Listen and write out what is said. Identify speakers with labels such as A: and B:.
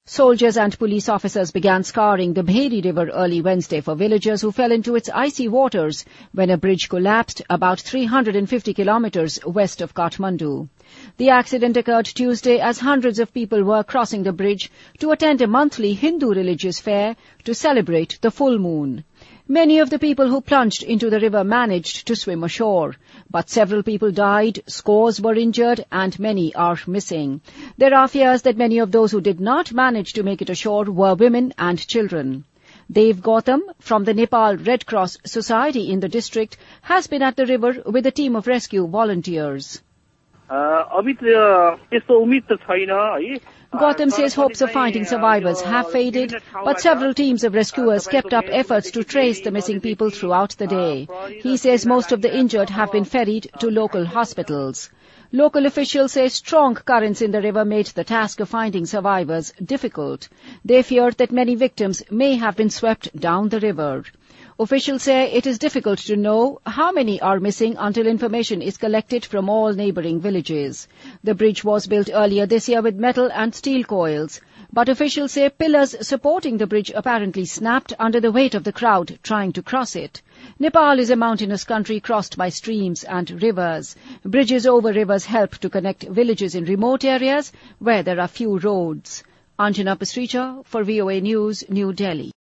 A: Soldiers and police officers began scouring the Bheri River early Wednesday for villagers who fell into its icy waters when a bridge collapsed about 350 kilometers west of Kathmandu. The accident occurred Tuesday as hundreds of people were crossing the bridge to attend a monthly Hindu religious fair to celebrate the full moon. Many of the people who plunged into the river managed to swim ashore, but several people died, scores were injured, and many are missing. There are fears that many of those who did not manage to make it ashore were women and children. Dev Gautam from the Nepal Red Cross Society in the district has been at the river with a team of rescue volunteers. Gautam says hopes of finding survivors have faded, but several teams of rescuers kept up efforts to trace the missing people throughout the day. He says most of the injured have been ferried to local hospitals. Local officials say strong currents in the river made the task of finding survivors difficult. They feared that many victims may have been swept down the river. Officials say it is difficult to know how many are missing until information is collected from all neighbouring villages. The bridge was built earlier this year with metal and steel coils, but officials say pillars supporting the bridge apparently snapped under the weight of the crowd trying to cross it. Nepal is a mountainous country crossed by streams and rivers. Bridges over rivers help to connect villages in remote areas where there are few roads. Anjana Pasricha for VOA News, New Delhi.